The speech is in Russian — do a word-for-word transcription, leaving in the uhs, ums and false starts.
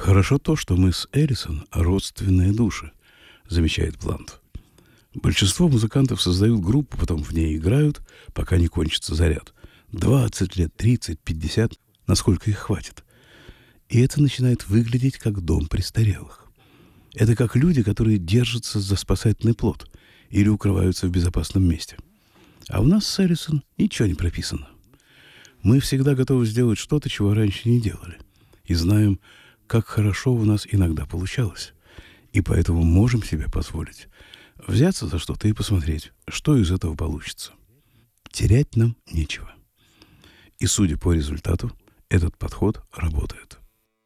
Хорошо то, что мы с Эллисон родственные души, замечает Блант. Большинство музыкантов создают группу, потом в ней играют, пока не кончится заряд. двадцать лет, тридцать, пятьдесят, насколько их хватит. И это начинает выглядеть как дом престарелых. Это как люди, которые держатся за спасательный плот или укрываются в безопасном месте. А у нас с Эллисон ничего не прописано. Мы всегда готовы сделать что-то, чего раньше не делали. И знаем, как хорошо у нас иногда получалось. И поэтому можем себе позволить взяться за что-то и посмотреть, что из этого получится. Терять нам нечего. И, судя по результату, этот подход работает.